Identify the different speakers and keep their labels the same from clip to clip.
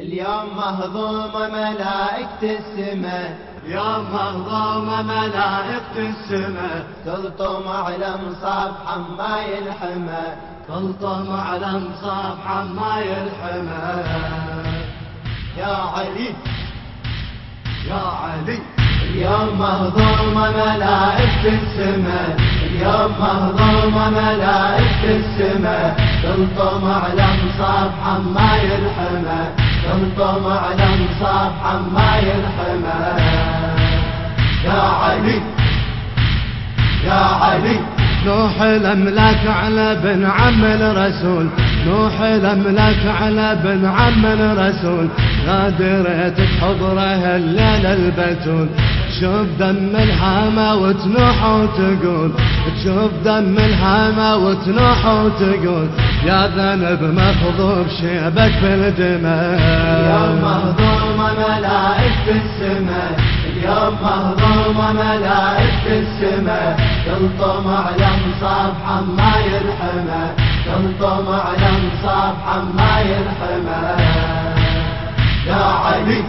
Speaker 1: اليوم مهضومة ملائكة السماء،
Speaker 2: يوم مهضومة ملائكة السماء،
Speaker 1: تلطم على مصاب حماي الحمى،
Speaker 2: تلطم على مصاب حماي الحمى.
Speaker 1: يا علي
Speaker 2: يا علي
Speaker 1: اليوم مهضومة ملائكة السماء، اليوم مهضومة ملائكة السماء، تلطم على مصاب حماي الحمى، تلطم على مصاب حماي الحمى. يا علي يا علي
Speaker 2: نوح الأملاك على بن عم الرسول، نوح الأملاك على بن عم الرسول، غادرت بحضره الليل البتول. تشوف دم الهامة وتنوح وتقول، تشوف دم الهامة وتنوح وتقول، يا ذنب مخضوب شيبك في الدماء.
Speaker 1: اليوم مهضومة ملائكة السماء، اليوم مهضومة ملائكة السماء، تلطم على مصاب حماي الحمى، تلطم على مصاب حماي الحمى. يا علي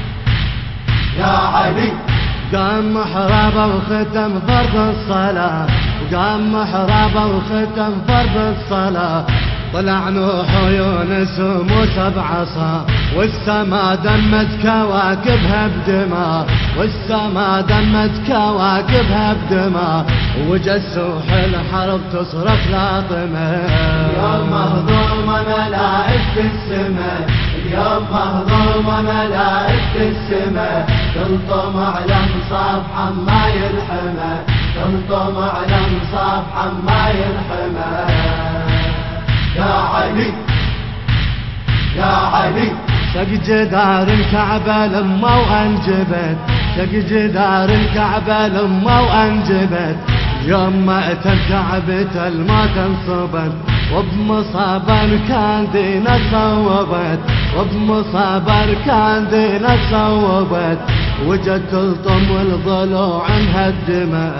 Speaker 1: يا علي
Speaker 2: قام محرابه وختم فرض الصلاة، وقام محرابه وختم فرض الصلاة. طلع نوح ويونس وموسى بعصا، والسما دمت كواكبها بدماء، والسما دمت كواكبها بدماء، وجسوح الحرب تصرخ لاطمة.
Speaker 1: اليوم مهضومة ملائكة السماء، اليوم مهضومة ملائكة السماء، تلطم على مصاب حماي الحمى، تلطم على مصاب حماي الحمى. يا علي يا علي
Speaker 2: شق جدار الكعبة لما وانجبت، شق جدار الكعبة لما وانجبت، يوم ما اتى كعبة الما تنصبت، وبمصابا كان دينا صوبت، وبمصابا كان دينا صوبت، وجت تلطم الضلوع مهدمة.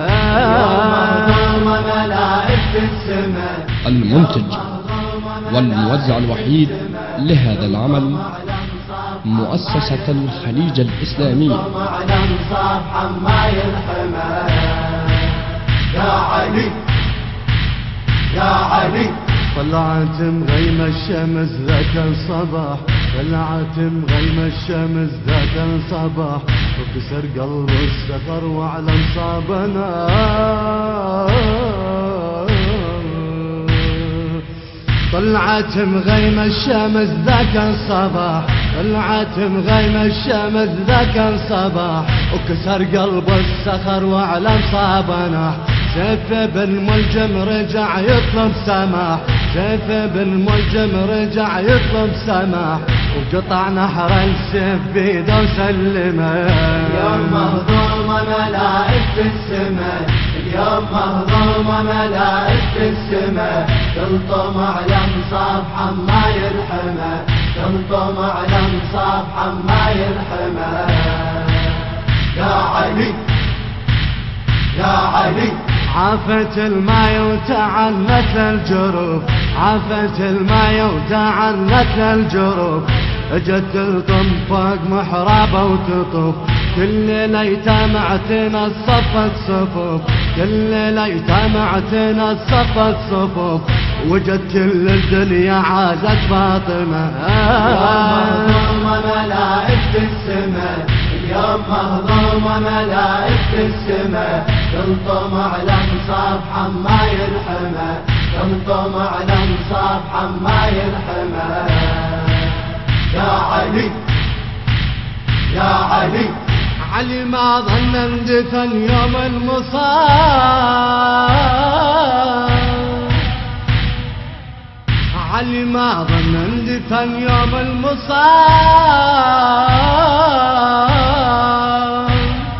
Speaker 1: يوم مهضومة ملائكة السماء.
Speaker 3: المنتج والموزع الوحيد لهذا العمل مؤسسة الخليج الإسلامي.
Speaker 1: على مصاب حماي الحمى. يا علي يا علي
Speaker 2: طلعت مغيمة الشمس ذاك الصباح، طلعت مغيمة الشمس ذاك الصباح، وكسر قلب السفر وعلى مصابنا. طلعت مغيمة الشمس ذاك الصباح، طلعت مغيمة الشمس ذاك الصباح، وكسر قلب الصخر وعلى مصابنا. سيف بن ملجم رجع يطلب سماح، سيف بن ملجم رجع يطلب سماح، وقطع نحر السيف بيده وسلمه.
Speaker 1: اليوم مهضومة ملائكة السماء، اليوم مهضومة ملائكة السماء، تلطم على مصاب حماي الحمى، تلطم على مصاب حماي الحمى. يا علي يا علي
Speaker 2: عافت الماي وتعنت للجروف، عافت الماي وتعنت للجروف، اجت تلطم فوق محرابه وتطوف، كل ليلة يتامعتنا الصفت صفوف، كل ليلة يتامعتنا الصفت صفوف، وجت كل الدنيا عازت فاطمة.
Speaker 1: اليوم مهضومة ملائكة السماء، اليوم مهضومة ملائكة السماء، تلطم على مصاب حماي الحمى، تلطم على مصاب حماي الحمى. يا علي يا علي
Speaker 2: علي ما ظن اندفن يوم المصاب، علي ما ظن اندفن يوم المصاب،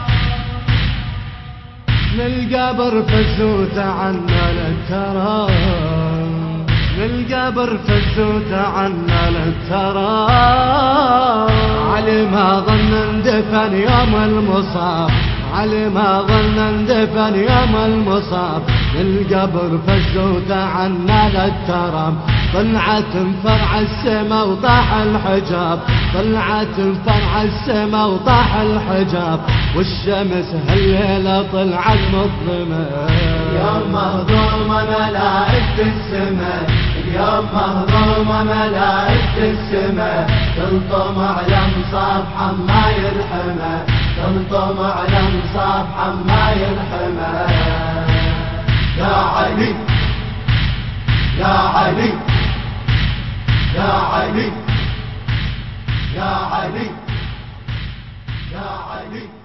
Speaker 2: للقبر فزوت عنا للتراب، للقبر فزوت عنا للتراب. علي ما ظن اندفن يوم المصاب، علي ما ظن اندفن يوم المصاب، للقبر فزوت عنا للتراب، طلعت فرع السما وطاح الحجاب، طلعت فرع السما وطاح الحجاب، والشمس هالليلة طلعت مظلمة.
Speaker 1: اليوم مهضومة ملائكة السما، اليوم مهضومة ملائكة السما، تلطم على مصاب حماي الحما، تلطم على مصاب حماي الحما. يا علي يا علي يا علي يا علي يا علي